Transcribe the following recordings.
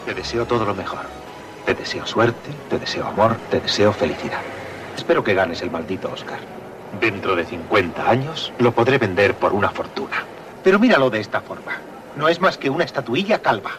Te deseo todo lo mejor. Te deseo suerte, te deseo amor, te deseo felicidad. Espero que ganes el maldito Oscar. Dentro de 50 años lo podré vender por una fortuna. Pero míralo de esta forma. No es más que una estatuilla calva.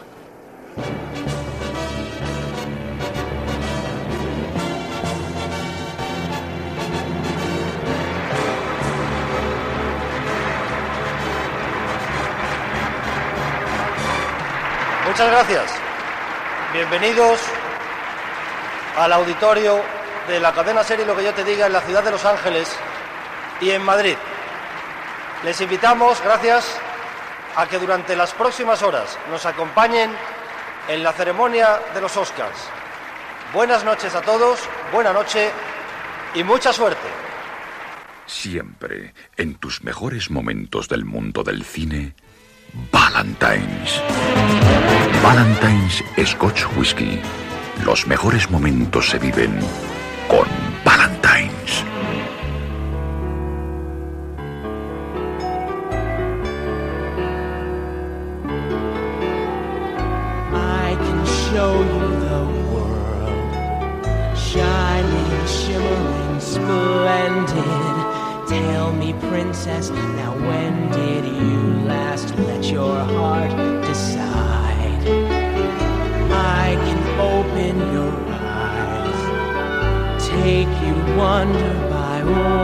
Muchas gracias. Bienvenidos al auditorio de la cadena serie Lo que yo te diga en la ciudad de Los Ángeles y en Madrid. Les invitamos, gracias, a que durante las próximas horas nos acompañen en la ceremonia de los Oscars. Buenas noches a todos, buena noche y mucha suerte. Siempre, en tus mejores momentos del mundo del cine, Ballantine's. Ballantine's Scotch Whisky. Los mejores momentos se viven con Ballantine's. I can show you the world, shining, shimmering, splendid. Tell me, princess, now when did you last let your heart decide? I can open your eyes, take you wonder by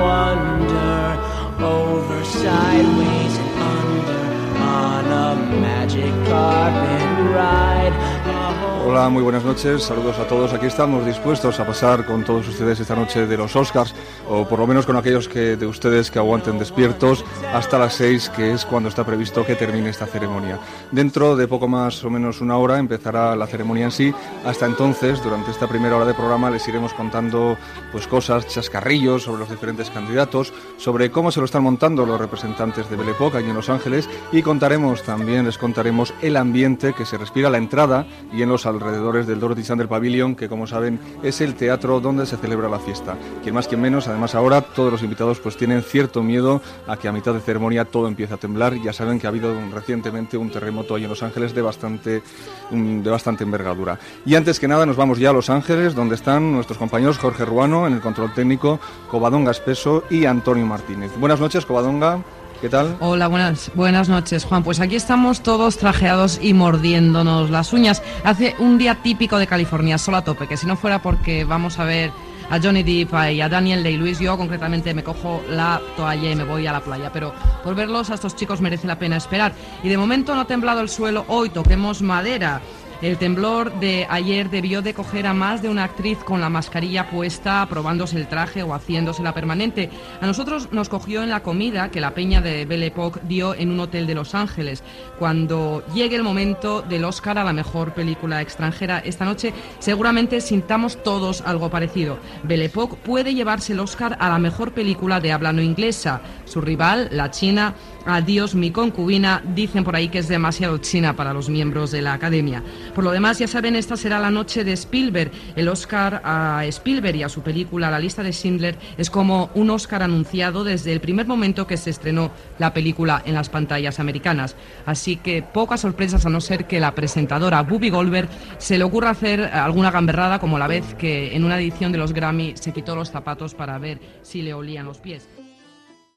wonder, over, sideways and under, on a magic carpet ride. Hola, muy buenas noches, saludos a todos. Aquí estamos dispuestos a pasar con todos ustedes esta noche de los Oscars, o por lo menos con aquellos de ustedes que aguanten despiertos hasta las 6, que es cuando está previsto que termine esta ceremonia. Dentro de poco más o menos una hora empezará la ceremonia en sí. Hasta entonces, durante esta primera hora de programa, les iremos contando pues cosas, chascarrillos sobre los diferentes candidatos, sobre cómo se lo están montando los representantes de Belle Époque aquí en Los Ángeles, y les contaremos el ambiente que se respira a la entrada y en los alrededores del Dorothy Sander Pavilion, que como saben es el teatro donde se celebra la fiesta. Quien más, quien menos. Además, ahora todos los invitados pues tienen cierto miedo a que a mitad de ceremonia todo empiece a temblar. Ya saben que ha habido recientemente un terremoto ahí en Los Ángeles de bastante envergadura. Y antes que nada nos vamos ya a Los Ángeles, donde están nuestros compañeros Jorge Ruano en el control técnico, Covadonga Espeso y Antonio Martínez. Buenas noches, Covadonga. ¿Qué tal? Hola, buenas noches, Juan. Pues aquí estamos todos trajeados y mordiéndonos las uñas. Hace un día típico de California, sol a tope, que si no fuera porque vamos a ver a Johnny Depp y a Daniel Day-Lewis, yo concretamente me cojo la toalla y me voy a la playa. Pero por verlos a estos chicos merece la pena esperar. Y de momento no ha temblado el suelo hoy, toquemos madera. El temblor de ayer debió de coger a más de una actriz con la mascarilla puesta, probándose el traje o haciéndosela permanente. A nosotros nos cogió en la comida que la peña de Belle Époque dio en un hotel de Los Ángeles. Cuando llegue el momento del Oscar a la mejor película extranjera esta noche, seguramente sintamos todos algo parecido. Belle Époque puede llevarse el Oscar a la mejor película de habla no inglesa. Su rival, la china, Adiós mi concubina, dicen por ahí que es demasiado china para los miembros de la Academia. Por lo demás, ya saben, esta será la noche de Spielberg. El Oscar a Spielberg y a su película La lista de Schindler es como un Oscar anunciado desde el primer momento que se estrenó la película en las pantallas americanas. Así que pocas sorpresas, a no ser que la presentadora Whoopi Goldberg se le ocurra hacer alguna gamberrada, como la vez que en una edición de los Grammy se quitó los zapatos para ver si le olían los pies.